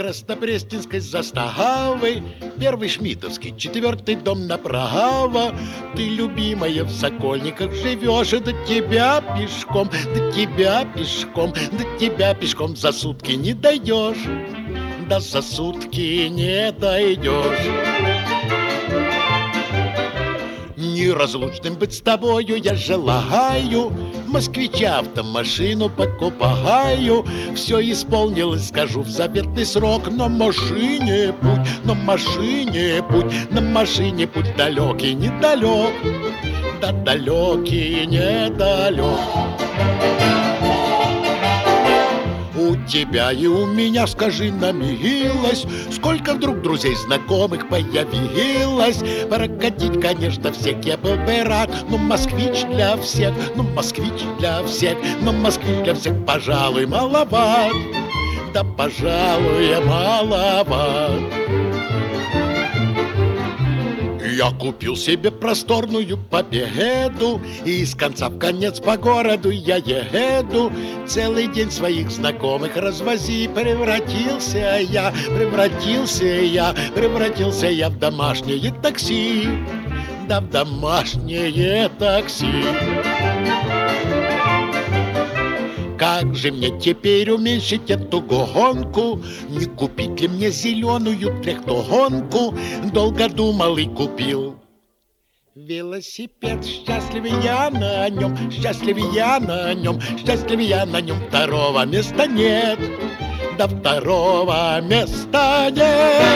Краснопресненской заставы, первый Шмидовский, 4-й дом направо. Ты, любимая, в Сокольниках живешь, и до тебя пешком, до тебя пешком, до тебя пешком за сутки не дойдешь, да за сутки не дойдешь. Неразлучным быть с тобою я желаю, москвича автомашину покупаю. Все исполнилось, скажу, в заветный срок. На машине путь, на машине путь, на машине путь далекий, недалек, да далекий, недалек. У тебя и у меня, скажи, намилось, сколько вдруг друзей знакомых появилось. Прокатить, конечно, всех я был бы рад, но москвич для всех, ну москвич для всех, но москвич для всех, пожалуй, маловат, да, пожалуй, маловат. Я купил себе просторную Победу, и из конца в конец по городу я еду. Целый день своих знакомых развози. Превратился я в домашнее такси, да, в домашнее такси. Как же мне теперь уменьшить эту гонку? Не купить ли мне зеленую трехтогонку? Долго думал и купил велосипед. Счастливый я на нем, счастливый я на нем, счастливый я на нем. Второго места нет, да, второго места нет.